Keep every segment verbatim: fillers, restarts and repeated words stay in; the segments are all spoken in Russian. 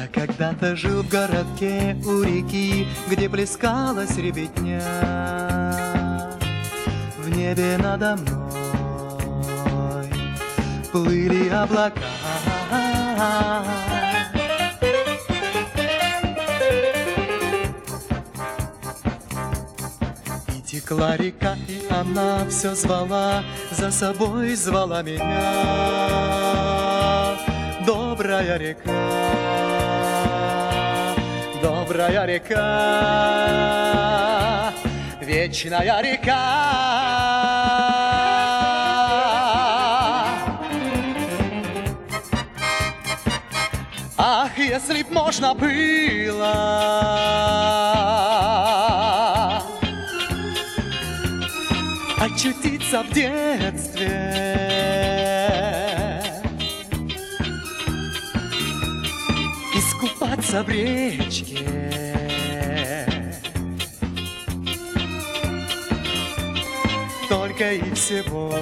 когда-то жил в городке у реки, где плескалась ребятня. В небе надо мной плыли облака. И текла река, и она все звала, за собой звала меня. Добрая река, добрая река, вечная река. Ах, если б можно было очутиться в детстве, искупаться в речке, только и всего.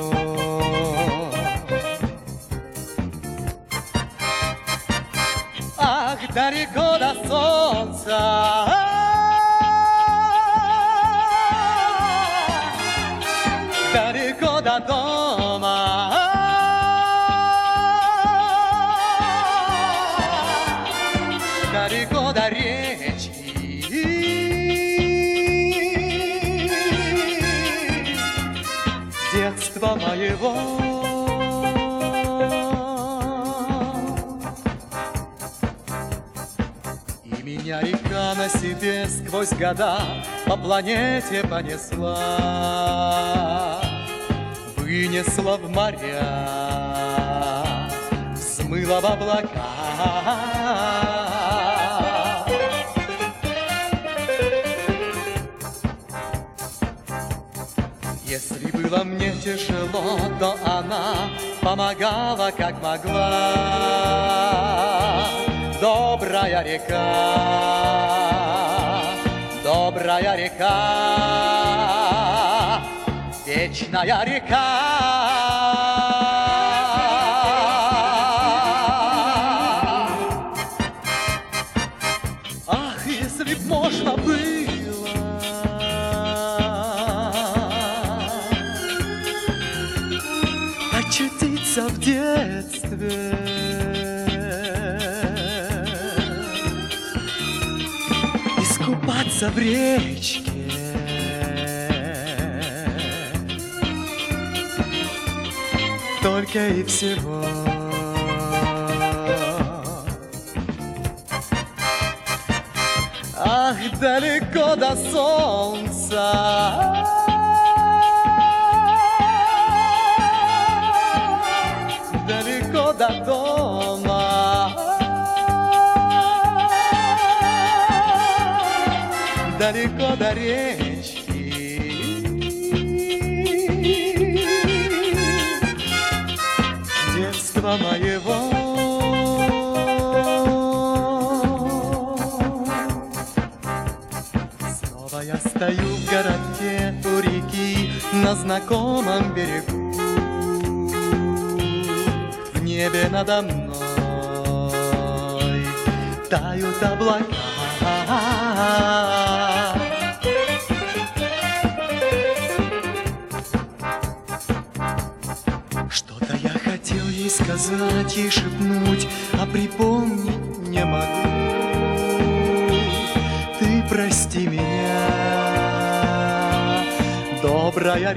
Ах, далеко до солнца, далеко до дома, далеко до речки, детства моего. И меня река на себе сквозь года по планете понесла, вынесла в моря, взмыла в облака. Если было мне тяжело, то она помогала, как могла. Добрая река, добрая река, вечная река. Ах, если б можно было очутиться в детстве, искупаться в речке, только и всего. Ах, далеко до солнца, далеко до дома, далеко до речки, детства моего. Снова я стою в городке у реки на знакомом берегу. В небе надо мной тают облака. Что-то я хотел ей сказать, ей шепнуть, а припомнить не могу. Ты прости меня, добрая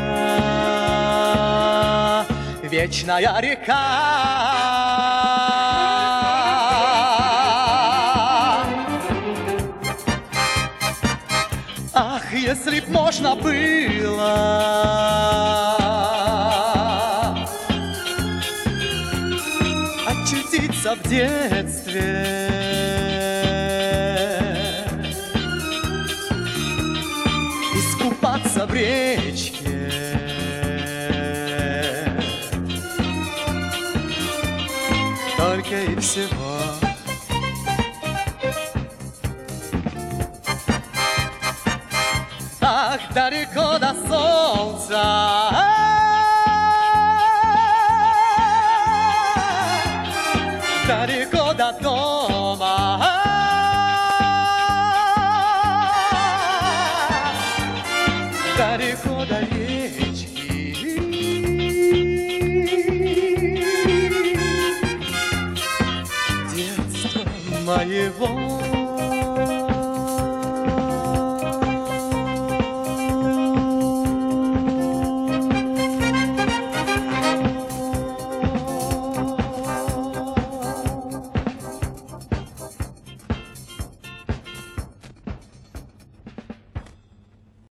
река, вечная река. Ах, если б можно было очутиться в детстве, искупаться в речке, только и всего. Ах, далеко до солнца, далеко до дома, своего